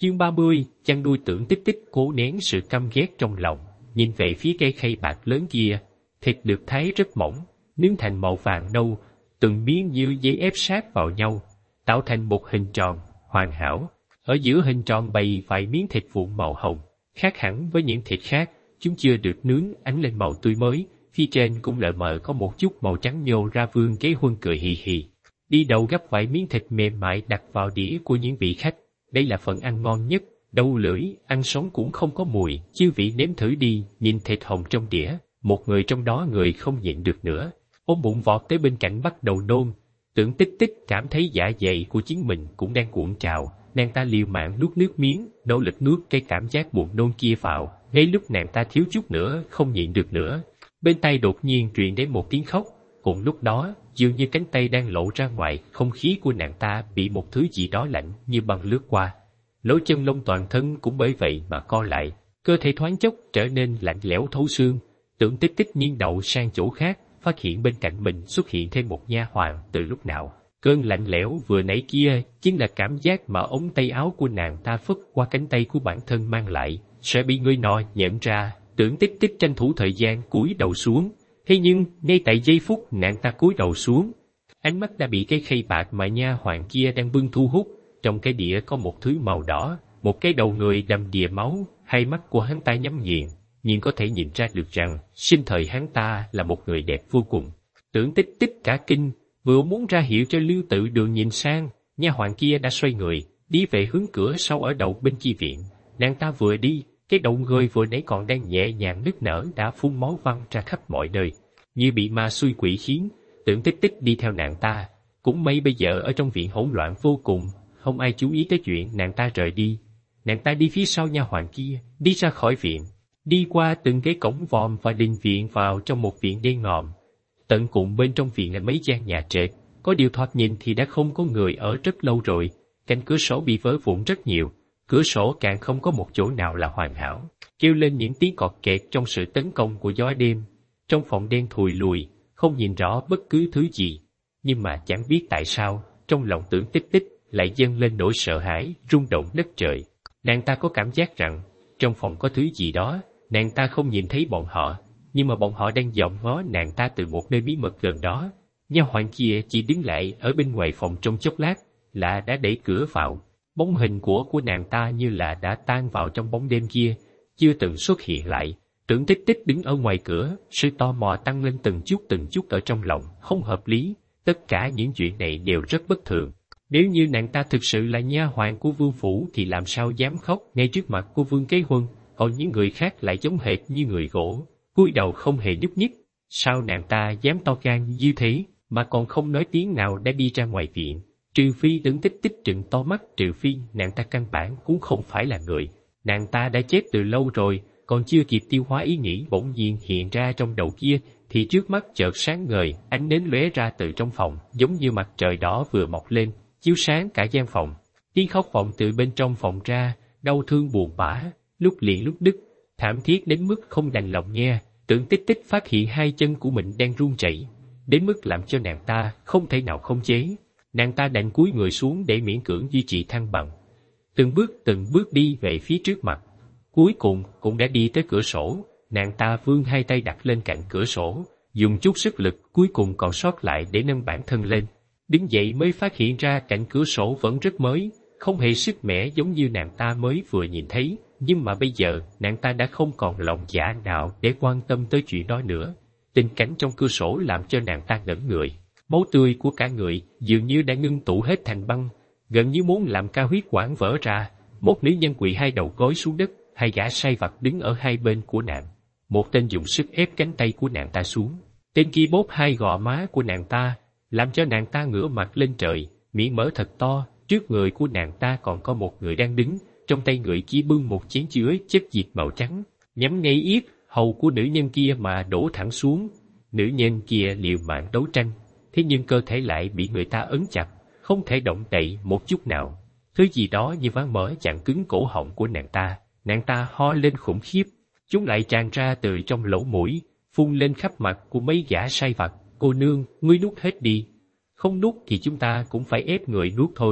Chương 30, chăn nuôi Tưởng Tích Tích cố nén sự căm ghét trong lòng, nhìn về phía cây khay bạc lớn kia, thịt được thái rất mỏng, nướng thành màu vàng nâu, từng miếng như giấy ép sát vào nhau, tạo thành một hình tròn, hoàn hảo. Ở giữa hình tròn bày vài miếng thịt vụn màu hồng, khác hẳn với những thịt khác, chúng chưa được nướng ánh lên màu tươi mới, phía trên cũng lờ mờ có một chút màu trắng nhô ra. Vương Kế Huân cười hì hì, đi đầu gấp vài miếng thịt mềm mại đặt vào đĩa của những vị khách. Đây là phần ăn ngon nhất, đầu lưỡi, ăn sống cũng không có mùi, chư vị nếm thử đi. Nhìn thịt hồng trong đĩa, một người trong đó người không nhịn được nữa, ôm bụng vọt tới bên cạnh bắt đầu nôn. Tưởng Tích Tích cảm thấy dạ dày của chính mình cũng đang cuộn trào, nàng ta liều mạng nuốt nước miếng, nỗ lực nuốt cái cảm giác buồn nôn kia vào. Ngay lúc nàng ta thiếu chút nữa không nhịn được nữa, bên tai đột nhiên truyền đến một tiếng khóc. Cùng lúc đó, dường như cánh tay đang lộ ra ngoài, không khí của nàng ta bị một thứ gì đó lạnh như băng lướt qua. Lỗ chân lông toàn thân cũng bởi vậy mà co lại, cơ thể thoáng chốc trở nên lạnh lẽo thấu xương. Tưởng Tích Tích nghiêng đầu sang chỗ khác, phát hiện bên cạnh mình xuất hiện thêm một nha hoàn. Từ lúc nào, cơn lạnh lẽo vừa nãy kia chính là cảm giác mà ống tay áo của nàng ta phất qua cánh tay của bản thân mang lại, sẽ bị người nọ nhận ra. Tưởng Tích Tích tranh thủ thời gian cúi đầu xuống. Thế nhưng, ngay tại giây phút nàng ta cúi đầu xuống, ánh mắt đã bị cái khay bạc mà nha hoàn kia đang bưng thu hút. Trong cái đĩa có một thứ màu đỏ, một cái đầu người đầm đìa máu, hai mắt của hắn ta nhắm nghiền, nhưng có thể nhìn ra được rằng sinh thời hắn ta là một người đẹp vô cùng. Tưởng Tích Tích cả kinh, vừa muốn ra hiệu cho Lưu Tự Đường nhìn sang, nha hoàn kia đã xoay người, đi về hướng cửa sau ở đầu bên chi viện. Nàng ta vừa đi, cái đầu người vừa nãy còn đang nhẹ nhàng nức nở đã phun máu văng ra khắp mọi nơi, như bị ma xui quỷ khiến. Tưởng Tích Tích đi theo nàng ta, cũng may bây giờ ở trong viện hỗn loạn vô cùng, không ai chú ý tới chuyện nàng ta rời đi. Nàng ta đi phía sau nha hoàn kia, đi ra khỏi viện, đi qua từng cái cổng vòm và đình viện vào trong một viện đen ngòm. Tận cùng bên trong viện là mấy gian nhà trệt, có điều thoạt nhìn thì đã không có người ở rất lâu rồi. Cánh cửa sổ bị vỡ vụn rất nhiều, cửa sổ càng không có một chỗ nào là hoàn hảo, kêu lên những tiếng cọt kẹt trong sự tấn công của gió đêm. Trong phòng đen thùi lùi, không nhìn rõ bất cứ thứ gì, nhưng mà chẳng biết tại sao, trong lòng Tưởng Tích Tích lại dâng lên nỗi sợ hãi, rung động đất trời. Nàng ta có cảm giác rằng, trong phòng có thứ gì đó, nàng ta không nhìn thấy bọn họ, nhưng mà bọn họ đang dòm ngó nàng ta từ một nơi bí mật gần đó. Nha hoàn kia chỉ đứng lại ở bên ngoài phòng trong chốc lát, là đã đẩy cửa vào. Bóng hình của nàng ta như là đã tan vào trong bóng đêm kia, chưa từng xuất hiện lại. Tưởng Tích Tích đứng ở ngoài cửa, sự tò mò tăng lên từng chút ở trong lòng, không hợp lý. Tất cả những chuyện này đều rất bất thường. Nếu như nàng ta thực sự là nha hoàn của vương phủ thì làm sao dám khóc ngay trước mặt của Vương Kế Huân, còn những người khác lại giống hệt như người gỗ, cúi đầu không hề nhúc nhích. Sao nàng ta dám to gan như thế, mà còn không nói tiếng nào đã đi ra ngoài viện? Trừ phi Tưởng Tích Tích trừng to mắt, trừ phi nàng ta căn bản cũng không phải là người. Nàng ta đã chết từ lâu rồi, còn chưa kịp tiêu hóa ý nghĩ bỗng nhiên hiện ra trong đầu kia, thì trước mắt chợt sáng ngời, ánh nến lóe ra từ trong phòng, giống như mặt trời đỏ vừa mọc lên, chiếu sáng cả gian phòng. Tiếng khóc vọng từ bên trong phòng ra, đau thương buồn bã, lúc liền lúc đứt, thảm thiết đến mức không đành lòng nghe. Tưởng Tích Tích phát hiện hai chân của mình đang run rẩy, đến mức làm cho nàng ta không thể nào khống chế. Nàng ta đành cúi người xuống để miễn cưỡng duy trì thăng bằng, từng bước đi về phía trước mặt. Cuối cùng cũng đã đi tới cửa sổ. Nàng ta vươn hai tay đặt lên cạnh cửa sổ, dùng chút sức lực cuối cùng còn sót lại để nâng bản thân lên. Đứng dậy mới phát hiện ra cạnh cửa sổ vẫn rất mới, không hề sức mẻ giống như nàng ta mới vừa nhìn thấy. Nhưng mà bây giờ nàng ta đã không còn lòng dạ nào để quan tâm tới chuyện đó nữa. Tình cảnh trong cửa sổ làm cho nàng ta ngẩn người. Máu tươi của cả người dường như đã ngưng tụ hết thành băng, gần như muốn làm cao huyết quản vỡ ra. Một nữ nhân quỳ hai đầu gối xuống đất, hai gã sai vặt đứng ở hai bên của nàng. Một tên dùng sức ép cánh tay của nàng ta xuống, tên kia bóp hai gò má của nàng ta, làm cho nàng ta ngửa mặt lên trời, miệng mở thật to. Trước người của nàng ta còn có một người đang đứng, trong tay người kia bưng một chén chứa chất dịch màu trắng, nhắm ngay yết hầu của nữ nhân kia mà đổ thẳng xuống. Nữ nhân kia liều mạng đấu tranh, thế nhưng cơ thể lại bị người ta ấn chặt, không thể động đậy một chút nào. Thứ gì đó như ván mở chặn cứng cổ họng của nàng ta ho lên khủng khiếp, chúng lại tràn ra từ trong lỗ mũi, phun lên khắp mặt của mấy gã sai vặt. Cô nương, ngươi nuốt hết đi, không nuốt thì chúng ta cũng phải ép người nuốt thôi.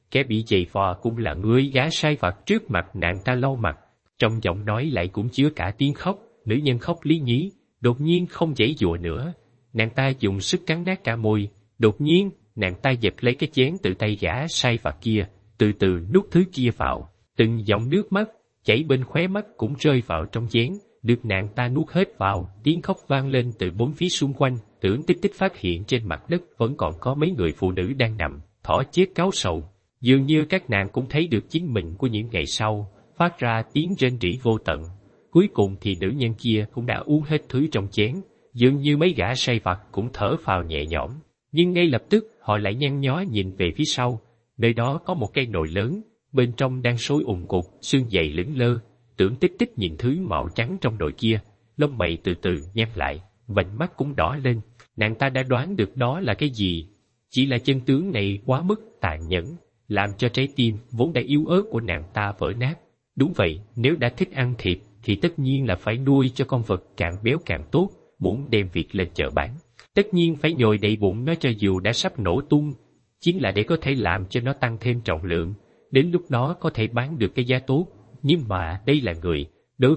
Kẻ bị giày vò cũng là người. Gã sai vặt trước mặt nàng ta lau mặt, trong giọng nói lại cũng chứa cả tiếng khóc. Nữ nhân khóc lý nhí, đột nhiên không giãy giụa nữa. Nàng ta dùng sức cắn nát cả môi. Đột nhiên, nàng ta giật lấy cái chén từ tay gã sai vặt kia, từ từ nuốt thứ kia vào. Từng dòng nước mắt chảy bên khóe mắt cũng rơi vào trong chén, được nàng ta nuốt hết vào. Tiếng khóc vang lên từ bốn phía xung quanh. Tưởng Tích Tích phát hiện trên mặt đất vẫn còn có mấy người phụ nữ đang nằm, thỏ chết cáu sầu. Dường như các nàng cũng thấy được chính mình của những ngày sau, phát ra tiếng rên rỉ vô tận. Cuối cùng thì nữ nhân kia cũng đã uống hết thứ trong chén, dường như mấy gã say vặt cũng thở phào nhẹ nhõm. Nhưng ngay lập tức họ lại nhăn nhó nhìn về phía sau, nơi đó có một cây nồi lớn, bên trong đang sôi ùn cục, xương dày lững lơ. Tưởng Tích Tích nhìn thứ màu trắng trong nồi kia, lông mày từ từ nhăn lại, vành mắt cũng đỏ lên. Nàng ta đã đoán được đó là cái gì, chỉ là chân tướng này quá mức tàn nhẫn, làm cho trái tim vốn đã yếu ớt của nàng ta vỡ nát. Đúng vậy, nếu đã thích ăn thịt thì tất nhiên là phải nuôi cho con vật càng béo càng tốt, muốn đem việc lên chợ bán. Tất nhiên phải nhồi đầy bụng nó cho dù đã sắp nổ tung, chính là để có thể làm cho nó tăng thêm trọng lượng, đến lúc đó có thể bán được cái giá tốt. Nhưng mà đây là người, đối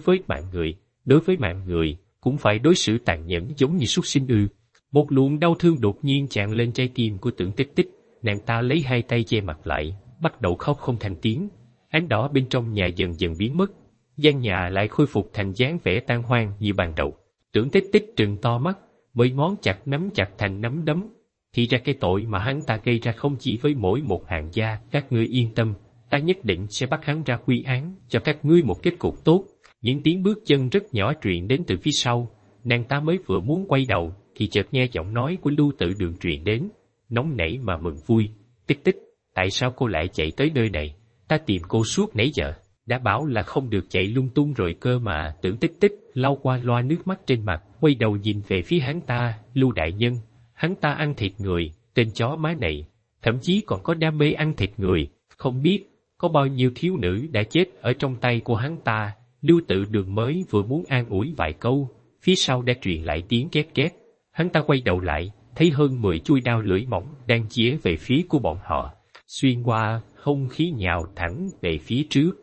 với mạng người cũng phải đối xử tàn nhẫn giống như súc sinh ư? Một luồng đau thương đột nhiên tràn lên trái tim của Tưởng Tích Tích, nàng ta lấy hai tay che mặt lại, bắt đầu khóc không thành tiếng. Ánh đỏ bên trong nhà dần dần biến mất, gian nhà lại khôi phục thành dáng vẻ tan hoang như ban đầu. Tưởng Tích Tích trừng to mắt, mấy ngón nắm chặt thành nắm đấm. Thì ra cái tội mà hắn ta gây ra không chỉ với mỗi một hàng gia. Các ngươi yên tâm, ta nhất định sẽ bắt hắn ra quy án, cho các ngươi một kết cục tốt. Những tiếng bước chân rất nhỏ truyền đến từ phía sau. Nàng ta mới vừa muốn quay đầu thì chợt nghe giọng nói của Lưu Tử Đường truyền đến, nóng nảy mà mừng vui. Tích Tích, tại sao cô lại chạy tới nơi này? Ta tìm cô suốt nãy giờ, đã bảo là không được chạy lung tung rồi cơ mà. Tưởng Tích Tích lau qua loa nước mắt trên mặt, quay đầu nhìn về phía hắn ta. Lưu đại nhân, hắn ta ăn thịt người, tên chó má này, thậm chí còn có đam mê ăn thịt người. Không biết có bao nhiêu thiếu nữ đã chết ở trong tay của hắn ta. Lưu Tự Đường mới vừa muốn an ủi vài câu, phía sau đã truyền lại tiếng két két. Hắn ta quay đầu lại, thấy hơn 10 chuôi đao lưỡi mỏng đang chĩa về phía của bọn họ, xuyên qua không khí nhào thẳng về phía trước.